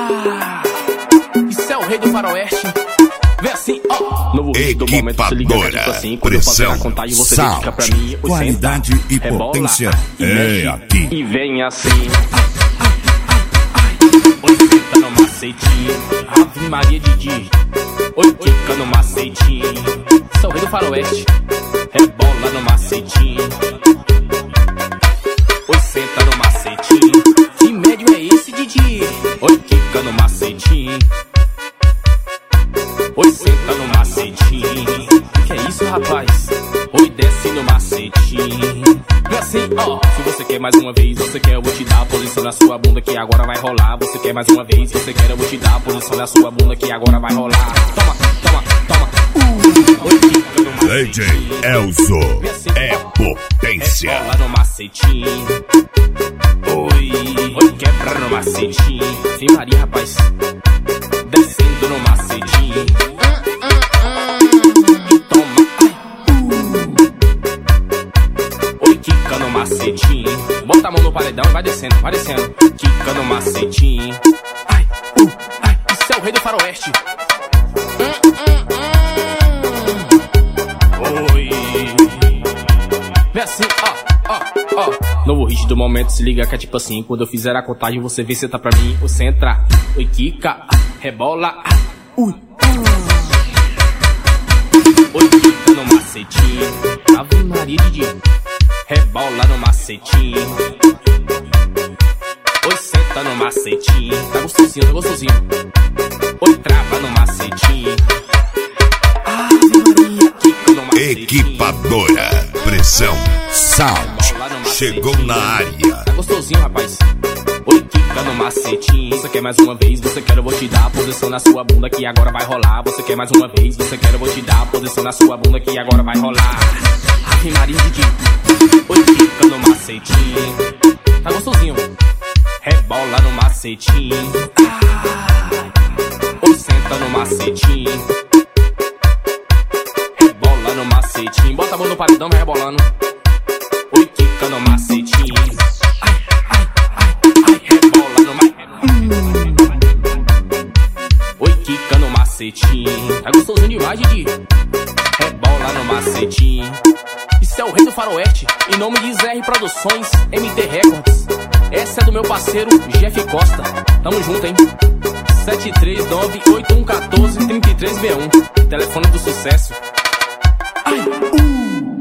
Isso é o rei do faroeste. Vê assim, ó. Novo hit do momento, se liga, tipo assim. Quando eu fazer a contagem, você dedica pra mim. Qualidade e potência é aqui. E vem assim. Oi, senta no macetinho. Ave Maria Didi. Oi, quica no macetinho. Isso é o rei do faroeste. Rebola no macetinho. Oi, senta no macetinho. Que médio é esse, Didi? Oi, quica no macetinho. Oi, senta no macetinho. Que é isso, rapaz? Oi, desce no macetinho. E assim, ó. Se você quer mais uma vez, você quer, eu vou te dar a posição na sua bunda que agora vai rolar. Você quer mais uma vez, você quer, eu vou te dar a posição na sua bunda que agora vai rolar. Toma, toma, toma. Oi, quica no DJ Elzo é potência. Rebola no macetinho. Oi, quebra no macetinho. Vem Maria, rapaz. Descendo no macetinho. E toma. Oi, quica no macetinho. Bota a mão no paredão e vai descendo, vai descendo. Quica no macetinho. Ai, isso é o rei do faroeste. Oi. Vem assim, ó. Novo hit do momento, se liga que é tipo assim. Quando eu fizer a contagem, você vê se tá pra mim. Você entra, oi, quica, rebola. Ui. Oi, quica no macetinho. Ave Maria Didi. Rebola no macetinho. Oi, senta no macetinho. Tá gostosinho, tá gostosinho. Oi, trava no macetinho. Ave Maria, quica no macetinho. Equipadora, pressão, sound, chegou na área. Tá gostosinho, rapaz. Oi, quica no macetinho. Você quer mais uma vez, você quer, eu vou te dar a posição na sua bunda que agora vai rolar. Você quer mais uma vez, você quer, eu vou te dar a posição na sua bunda que agora vai rolar. Ave Maria Didi. Oi, quica no macetinho. Tá gostosinho. Rebola no macetinho. Oi, senta no macetinho. Rebola no macetinho. Bota a mão no paredão, vai rebolando. Oi, quica no macetinho. Rebola no macetinho. Oi, quica no macetinho. Tá gostosinho demais, Didi. Rebola no macetinho. Isso é o rei do faroeste. Em nome de ZR Produções, MT Records. Essa é do meu parceiro Jeff Costa. Tamo junto, hein? 739-8114-3361. Telefone do sucesso. Ai,